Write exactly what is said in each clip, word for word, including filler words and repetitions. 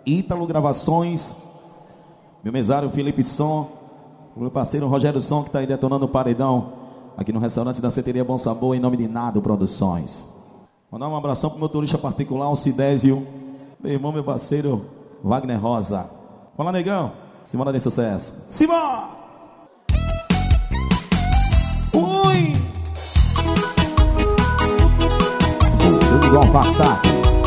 Ítalo Gravações, meu mesário Felipe Som, o meu parceiro Rogério Som, que está aí detonando o paredão aqui no restaurante da Ceteria Bom Sabor, em nome de Nado Produções. Mandar um abração pro motorista particular, o Cidésio, meu irmão, meu parceiro Wagner Rosa. Fala, negão, Simona de sucesso. Simona! Ui! Tudo igual passar.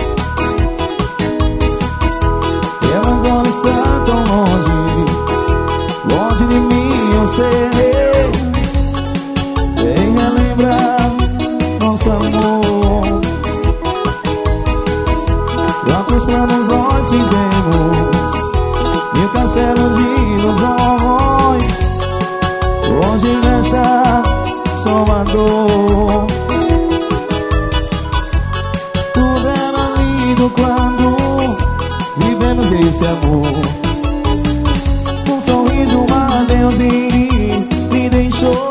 Ela agora está tão longe, longe de mim, eu sei. Vem relembrar nosso amor. Quantos planos nós fizemos e o castelo de ilusões hoje resta só uma dor. Tudo era lindo quando vivemos esse amor. Um sorriso, um adeus e me deixou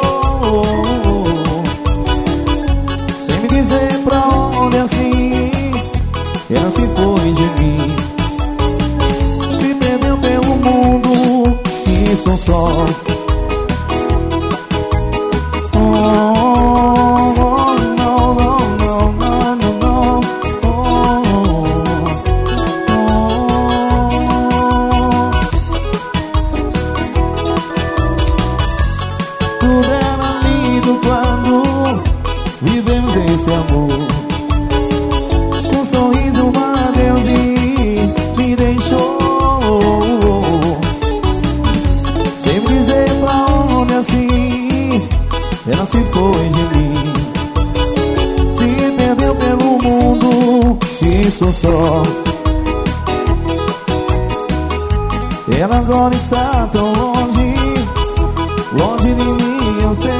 sem me dizer pra onde, assim ela se foi de mim. Se perdeu pelo mundo, isso só. Vivemos esse amor. Um sorriso, um adeus e me deixou sem me dizer pra onde, assim ela se foi de mim. Se perdeu pelo mundo, isso só. Ela agora está tão longe, longe de mim, eu sei.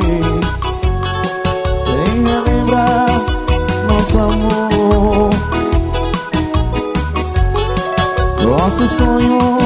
Vem relembrar nosso amor, nosso sonho.